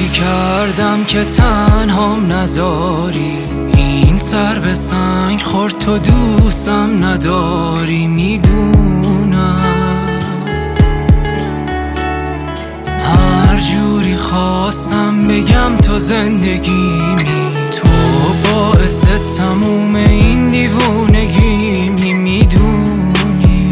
کردم که تنهام نذاری، این سر به سنگ خورد تو دوستم نداری. میدونم هر جوری خواستم بگم تو زندگیمی، تو باعث تموم این دیوونگیمی. میدونی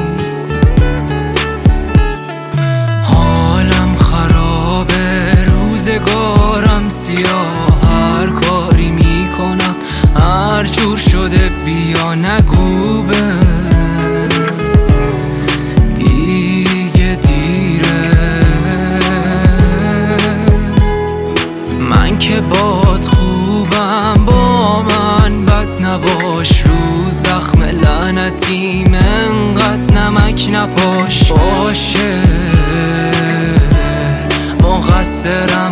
حالم خرابه، روزگارم سیاه، هر کاری میکنم هر جور شده بیا نگو به دیگه دیره. من که باد خوبم با من بد نباش، رو زخم لعنتیم انقدر نمک نپاش. باشه مقصرم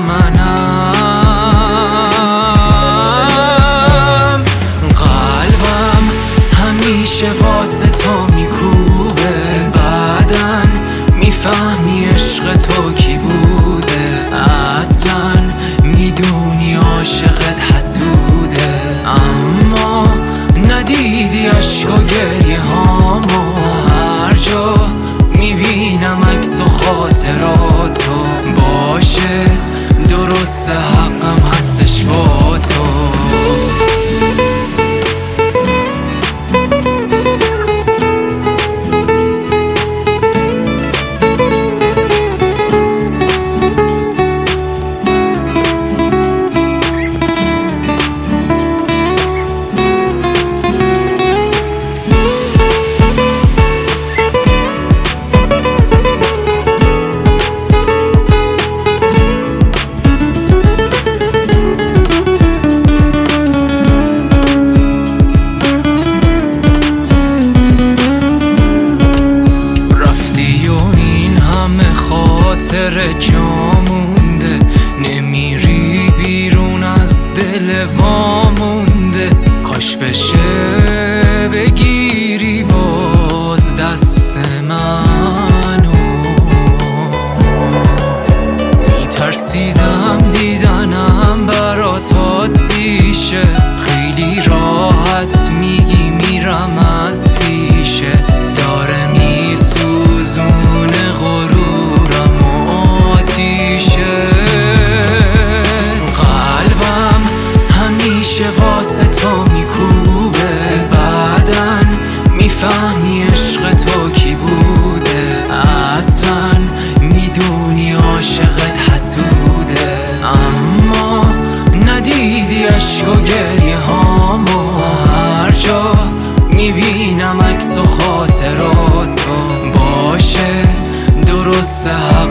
منم، قلبم همیشه واسه تو میکوبه، بعدن میفهمی عشق تو کی بوده. اصلا میدونی عاشقت حسوده، اما ندیدی عشق و گریه هامو، هر جا میبینم عکس و خاطراتو. باشه درست حقم هستش با تو. جا مونده، نمیری بیرون از دل وامونده. کاش بشه بگیری باز دست منو، میترسیدم دیدنم برات عادیشه، خیلی راحت میگی میرم از پیشت. داره میسوزونه غرورم و قلبم همیشه واسه تو میکوبه، بعدن میفهمی عشق تو کی بوده. اصلا میدونی عاشقت حسوده، اما ندیدی عشق و گریه هامو، هر جا میبینم عکس و خاطراتو. باشه درست